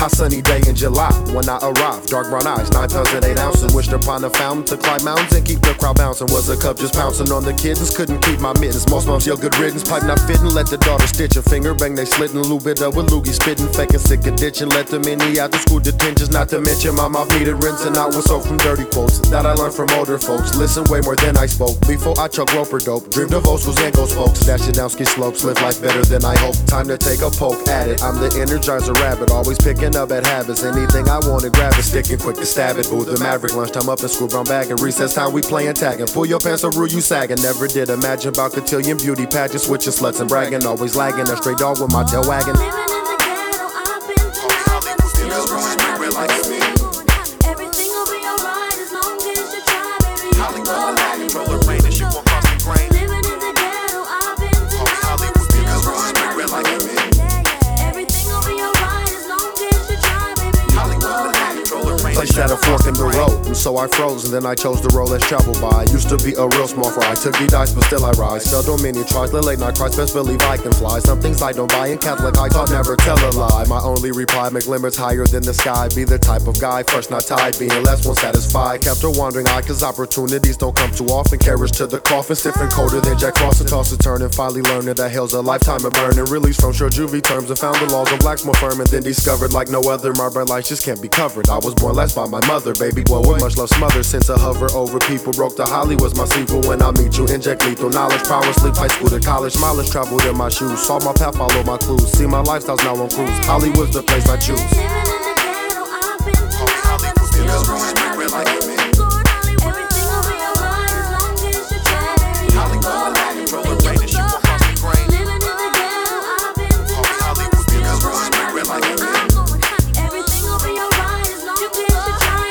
Hot sunny day in July when I arrived. Dark brown eyes, 9 pounds and 8 ounces. Wished upon a fountain to climb mountains and keep the crowd bouncing. Was a cup just pouncing on the kittens, couldn't keep my mittens. Most moms yell good riddance, pipe not fitting. Let the daughter stitch a finger bang, they slitting. A little bit of a loogie spitting, faking sick addiction. Let them in the after school detentions. Not to mention my mouth needed rinsing out with soap from dirty quotes that I learned from older folks. Listen way more than I spoke before I chuck roper dope. Dreamed of O's and goes folks. Dash it down ski slopes, live life better than I hope. Time to take a poke at it. I'm the Energizer rabbit, always picking up at habits. Anything I want to grab it, sticking quick to stab it. Booth the Maverick, lunchtime up in school brown bag and recess time we playing tag and pull your pants or rule you sagging. Never did imagine about cotillion beauty pageants, switching sluts and bragging. Always lagging, a stray dog with my tail wagging. Living in the ghetto, I've been to Hollywood, everything will be alright as long as you try, baby. Hollywood, roller rain and shit won't cost me grain. Living in the ghetto, I've been to Hollywood, everything will be alright as long as you try, baby. Placed at a fork in the road, and so I froze, and then I chose the road less traveled by. Used to be a real small fry, took the dice, but still I rise. Seldom many tries, late night cries, best believe I can fly. Some things I don't buy in Catholic, I taught never tell a lie. My only reply, make limits higher than the sky. Be the type of guy, first not tied, being less won't satisfy. Kept her wandering eye, cause opportunities don't come too often. Carriage to the coffin, stiff and colder than Jack Frost. And toss and turn, and finally learning that hell's a lifetime of burning. Released from short juvie terms, and found the laws of blacks more firm. And then discovered like no other, my bright lights just can't be covered. I was born less by my mother, baby boy with much love smothered. Since I hover over people, broke to Hollywood's my sequel. When I meet you, inject lethal knowledge, power, sleep, high school to college. Mileage traveled in my shoes, saw my path, follow my clues. See my lifestyle's now on cruise, Hollywood's the place I choose. Living in the ghetto, I've been to Hollywood, everything will be alright as long as you try, baby. Roller rain and shit won't cost me grain. Living in the ghetto, I've been to Hollywood, everything will be alright as long as you try,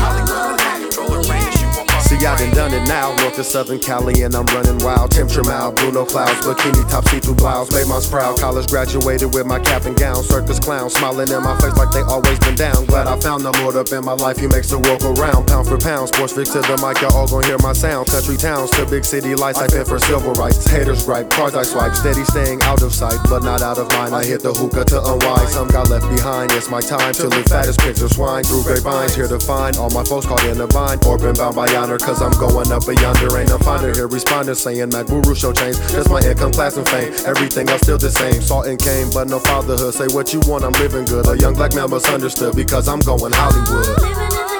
baby. See, I done it now, north to southern Cali, and I'm running wild. Temperature mild, Bruno clouds, bikini top, see-through blouse. Made my sprout, college graduated with my cap and gown. Circus clown, smiling in my face like they always been down. Glad I found the Lord up in my life, he makes the world go round. Pound for pound, sports fix to the mic, y'all all gon' hear my sound. Country towns to big city lights, I been for civil rights. Haters gripe, cars I swipe, steady staying out of sight, but not out of mind. I hit the hookah to unwind, some got left behind. It's my time to live fat as pigs or swine. Through grapevines, here to find all my folks caught in a bind. Or been bound by honor, cause I'm going up a yonder. Ain't no finder here responding, saying Mac Guru show change. Just my income, class, and fame. Everything else still the same. Salt and cane, but no fatherhood. Say what you want, I'm living good. A young black man misunderstood because I'm going Hollywood. Living in the